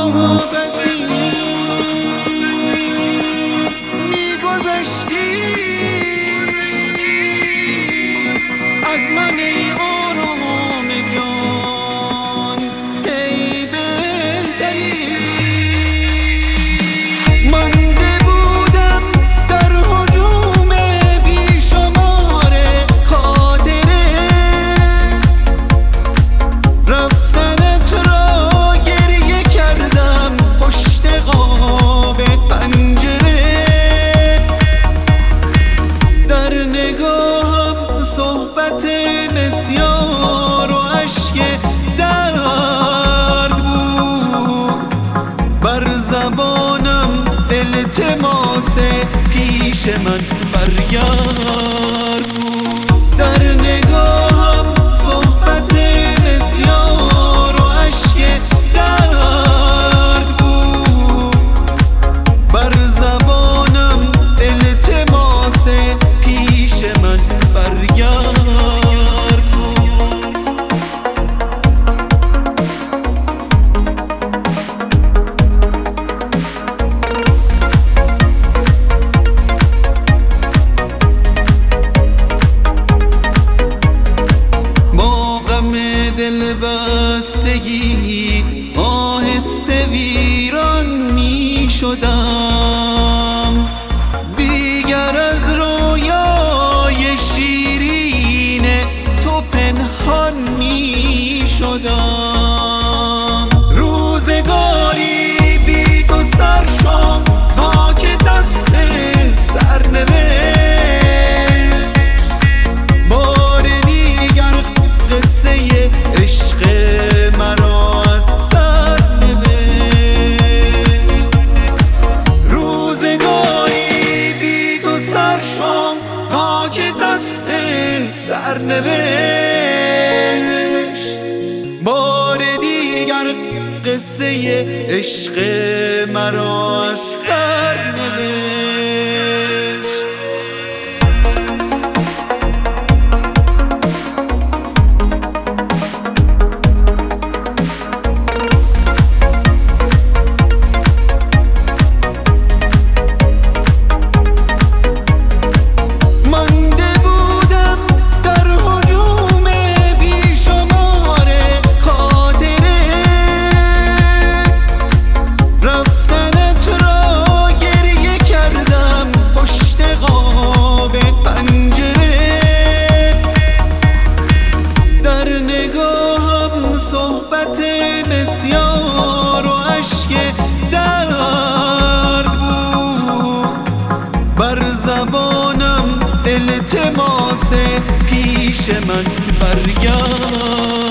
واپسی میگذشتی از من ای آرام جان، ای بهتری. مانده بودم در هجوم بیشمار خاطره، رفتنت را گریه کردم پشت قاب پنجره. در نگاهم صحبت بسیار و اشک درد بود، بر زبانم التماس پیش من برگرد بود. در نگاهم صحبت بسیار و اشک درد بود، بر زبانم التماس پیش من برگرد. دلبستگی آهسته ویران می شدم، دیگر از رویای شیرین تو پنهان می شدم. روزگاری بی تو سرشام خاک دست سرنوشت، بار دیگر قصه عشق مرا از سر نوشت. روزگاری بی تو سرشام خاک دست سرنوشت، بار دیگر قصه عشق مرا از سر نوشت. صحبت بسیار و اشک درد بود، بر زبانم التماس پیش من برگرد.